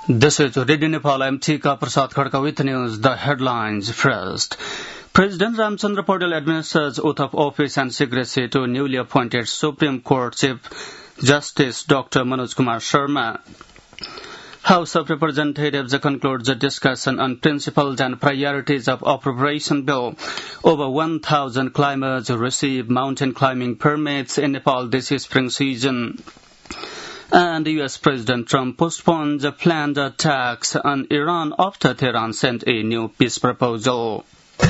This is Radio Nepal. I'm Tika Prasad Khadka with news. The headlines first. President Ramchandra Paul administers oath of office and secrecy to newly appointed Supreme Court Chief Justice Dr. Manoj Kumar Sharma. House of Representatives concludes a discussion on principles and priorities of appropriation bill. Over 1,000 climbers receive mountain climbing permits in Nepal this spring season. And U.S. President Trump postpones a planned attacks on Iran after Tehran sent a new peace proposal.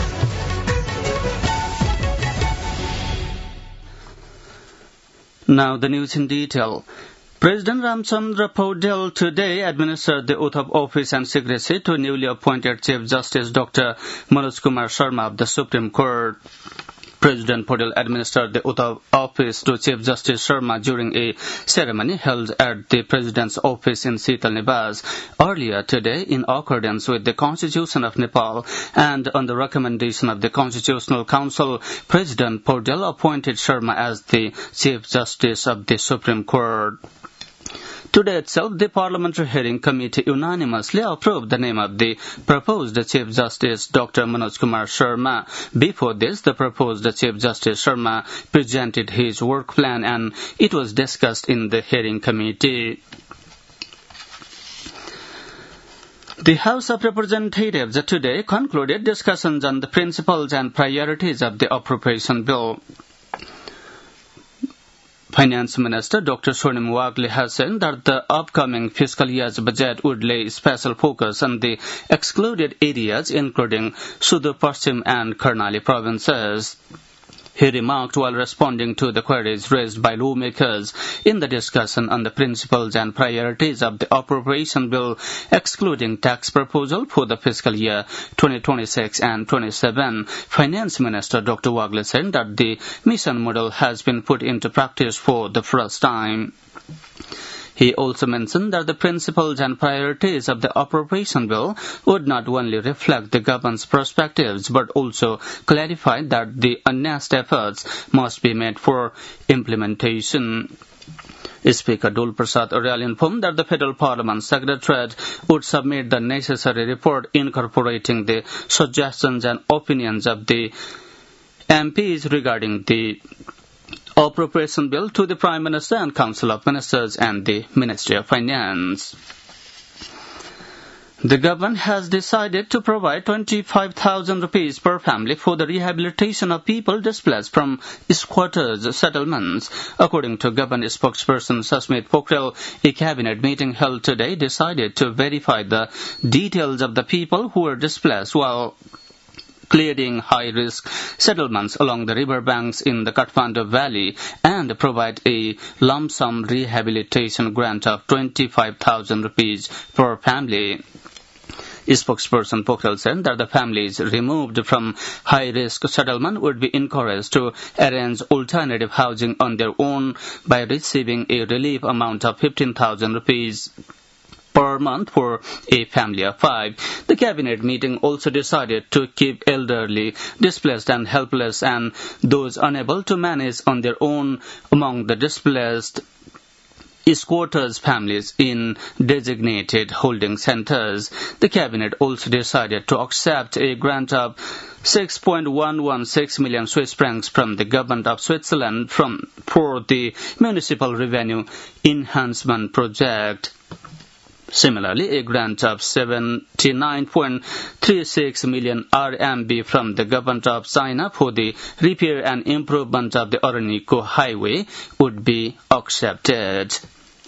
Now the news in detail. President Ramchandra Paul today administered the oath of office and secrecy to newly appointed Chief Justice Dr. Manoj Kumar Sharma of the Supreme Court. President Paul administered the oath of office to Chief Justice Sharma during a ceremony held at the President's office in Sital Nivas earlier today in accordance with the Constitution of Nepal and on the recommendation of the Constitutional Council. President Paul appointed Sharma as the Chief Justice of the Supreme Court. Today itself, the Parliamentary Hearing Committee unanimously approved the name of the proposed Chief Justice, Dr. Manoj Kumar Sharma. Before this, the proposed Chief Justice Sharma presented his work plan and it was discussed in the Hearing Committee. The House of Representatives today concluded discussions on the principles and priorities of the appropriation bill. Finance Minister Dr. Swarnim Wagle has said that the upcoming fiscal year's budget would lay special focus on the excluded areas including Sudur Paschim and Karnali provinces. He remarked while responding to the queries raised by lawmakers in the discussion on the principles and priorities of the appropriation bill, excluding tax proposal for the fiscal year 2026 and 27. Finance Minister Dr. Wagle said that the mission model has been put into practice for the first time. He also mentioned that the principles and priorities of the appropriation bill would not only reflect the government's perspectives but also clarify that the earnest efforts must be made for implementation. Speaker Dol Prasad Aryal informed that the Federal Parliament Secretariat would submit the necessary report incorporating the suggestions and opinions of the MPs regarding the appropriation bill to the Prime Minister and Council of Ministers and the Ministry of Finance. The government has decided to provide 25,000 rupees per family for the rehabilitation of people displaced from squatters' settlements. According to government spokesperson Sasmit Pokhrel, a cabinet meeting held today decided to verify the details of the people who were displaced while clearing high-risk settlements along the river banks in the Kathmandu Valley and provide a lump sum rehabilitation grant of 25,000 rupees per family. Spokesperson Pokhrel said that the families removed from high-risk settlement would be encouraged to arrange alternative housing on their own by receiving a relief amount of 15,000 rupees per month for a family of 5. The cabinet meeting also decided to keep elderly, displaced and helpless and those unable to manage on their own among the displaced squatters' families in designated holding centers. The cabinet also decided to accept a grant of 6.116 million Swiss francs from the government of Switzerland for the municipal revenue enhancement project. Similarly, a grant of 79.36 million RMB from the government of China for the repair and improvement of the Araniko Highway would be accepted.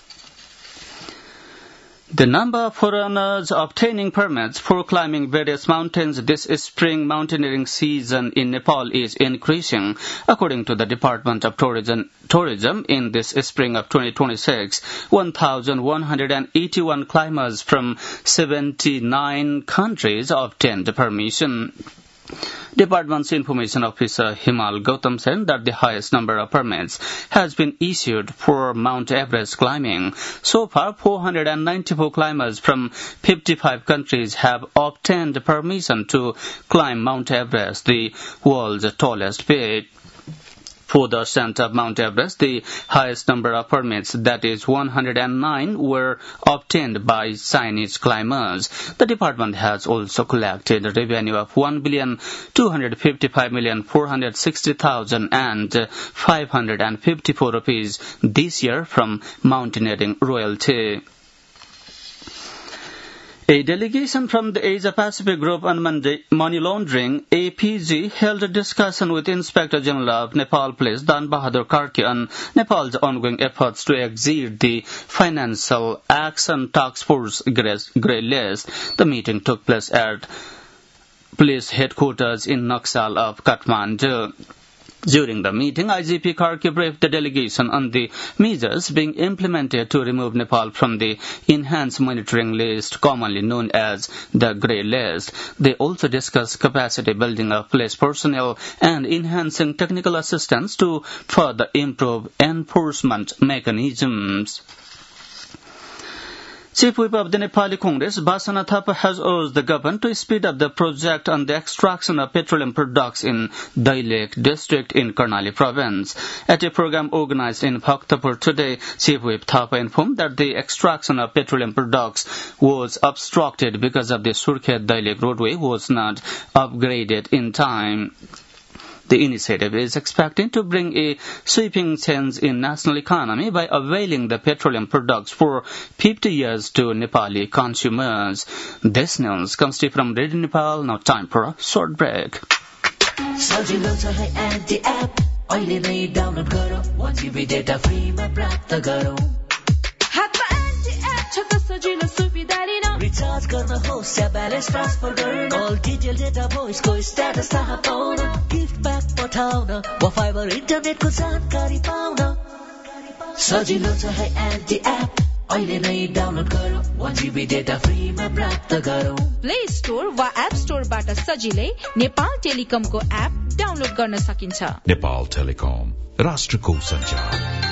The number of foreigners obtaining permits for climbing various mountains this spring mountaineering season in Nepal is increasing. According to the Department of Tourism, in this spring of 2026, 1,181 climbers from 79 countries obtained permission. Department's Information Officer Himal Gautam said that the highest number of permits has been issued for Mount Everest climbing. So far, 494 climbers from 55 countries have obtained permission to climb Mount Everest, the world's tallest peak. For the ascent of Mount Everest, the highest number of permits, that is 109, were obtained by Chinese climbers. The department has also collected a revenue of 1,255,460,554 rupees this year from mountaineering royalty. A delegation from the Asia-Pacific Group on Money Laundering, APG, held a discussion with Inspector General of Nepal Police Dan Bahadur Karki on Nepal's ongoing efforts to exceed the Financial Action Task Force grey list. The meeting took place at police headquarters in Naxal of Kathmandu. During the meeting, IGP Karki briefed the delegation on the measures being implemented to remove Nepal from the Enhanced Monitoring List, commonly known as the Grey List. They also discussed capacity building of police personnel and enhancing technical assistance to further improve enforcement mechanisms. Chief Whip of the Nepali Congress, Basana Thapa, has urged the government to speed up the project on the extraction of petroleum products in Dailek district in Karnali province. At a program organized in Bhaktapur today, Chief Whip Thapa informed that the extraction of petroleum products was obstructed because of the Surkhet-Dailek roadway was not upgraded in time. The initiative is expected to bring a sweeping change in national economy by availing the petroleum products for 50 years to Nepali consumers. This news comes to you from Radio Nepal. Now time for a short break. सजिलो छ है anti app अहिले नै download गरौ 1GB data फ्रीमा प्राप्त गरौ हातमा anti app छ त सजिलो सुविधा लिन रिचार्ज गर्न होस् या ब्यालेन्स ट्रान्सफर गर्न अल डिटेल डेटा भोइसको स्ट्याटस थाहा पाउन गिफ्ट ब्याक पठाउन वा फाइबर इन्टरनेटको जानकारी पाउन सजिलो छ है एन्टी एप अहिले नै डाउनलोड गरौ 1GB डेटा फ्रीमा प्राप्त गरौ प्ले स्टोर वा एप स्टोरबाट सजिलै नेपाल टेलिकमको एप डाउनलोड गर्न सकिन्छ नेपाल टेलिकम राष्ट्रको सञ्चार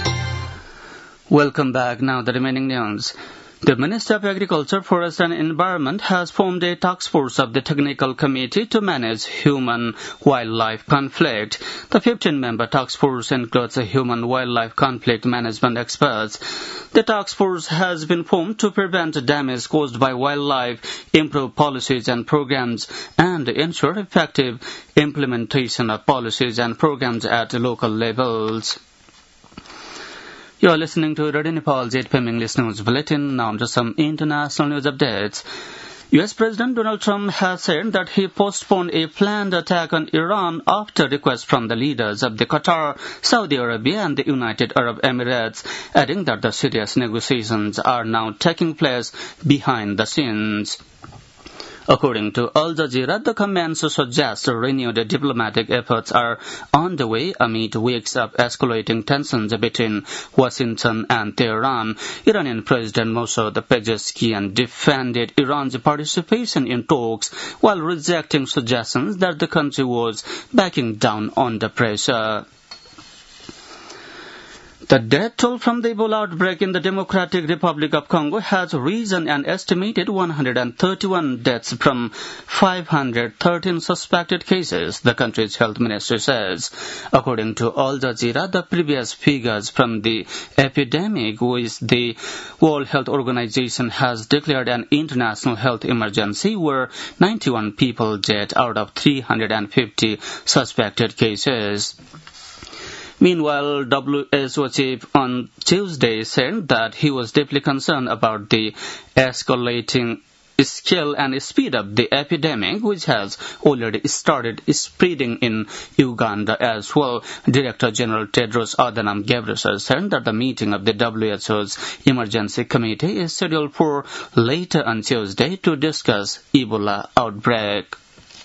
Welcome back. Now the remaining news. The Ministry of Agriculture, Forest and Environment has formed a task force of the Technical Committee to manage human-wildlife conflict. The 15-member task force includes human-wildlife conflict management experts. The task force has been formed to prevent damage caused by wildlife, improve policies and programs, and ensure effective implementation of policies and programs at local levels. You are listening to Radio Nepal's 8 p.m. English News Bulletin. Now to some international news updates. U.S. President Donald Trump has said that he postponed a planned attack on Iran after requests from the leaders of the Qatar, Saudi Arabia and the United Arab Emirates, adding that the serious negotiations are now taking place behind the scenes. According to Al Jazeera, the comments suggest renewed diplomatic efforts are on the way amid weeks of escalating tensions between Washington and Tehran. Iranian President Mossad Pezeshkian defended Iran's participation in talks while rejecting suggestions that the country was backing down under pressure. The death toll from the Ebola outbreak in the Democratic Republic of Congo has risen an estimated 131 deaths from 513 suspected cases, the country's health ministry says. According to Al Jazeera, the previous figures from the epidemic, which the World Health Organization has declared an international health emergency, were 91 people dead out of 350 suspected cases. Meanwhile, WHO chief on Tuesday said that he was deeply concerned about the escalating scale and speed of the epidemic, which has already started spreading in Uganda as well. Director General Tedros Adhanom Ghebreyesus said that the meeting of the WHO's Emergency Committee is scheduled for later on Tuesday to discuss Ebola outbreak.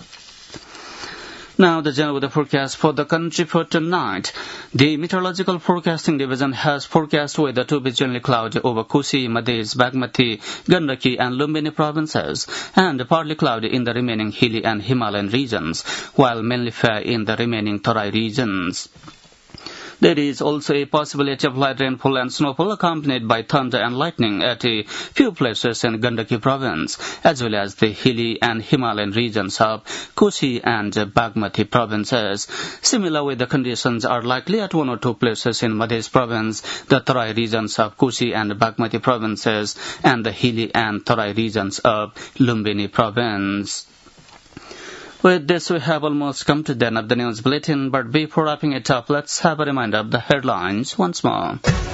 Now, the general weather forecast for the country for tonight. The Meteorological Forecasting Division has forecast weather to be generally cloudy over Kusi, Madhya, Bagmati, Gandaki and Lumbini provinces, and partly cloudy in the remaining hilly and Himalayan regions, while mainly fair in the remaining Tarai regions. There is also a possibility of light rainfall and snowfall accompanied by thunder and lightning at a few places in Gandaki province, as well as the hilly and Himalayan regions of Kosi and Bagmati provinces. Similar weather conditions are likely at 1 or 2 places in Madhya province, the Tarai regions of Kosi and Bagmati provinces, and the hilly and Tarai regions of Lumbini province. With this, we have almost come to the end of the news bulletin, but before wrapping it up, let's have a reminder of the headlines once more.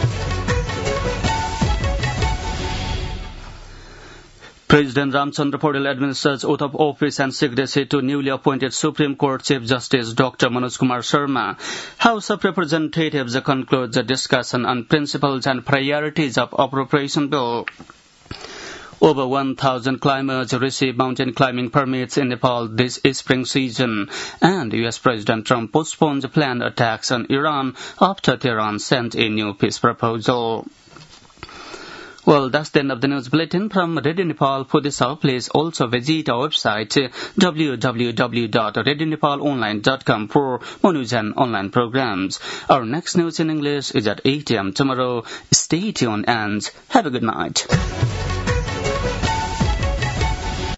President Ramchandra Paudel administers oath of office and secrecy to newly appointed Supreme Court Chief Justice Dr. Manoj Kumar Sharma. House of Representatives concludes a discussion on principles and priorities of appropriation bill. Over 1,000 climbers receive mountain climbing permits in Nepal this spring season, and U.S. President Trump postpones planned attacks on Iran after Tehran sent a new peace proposal. Well, that's the end of the news bulletin from Radio Nepal. For this hour, please also visit our website www.radionepalonline.com for more news and online programs. Our next news in English is at 8 a.m. tomorrow. Stay tuned and have a good night.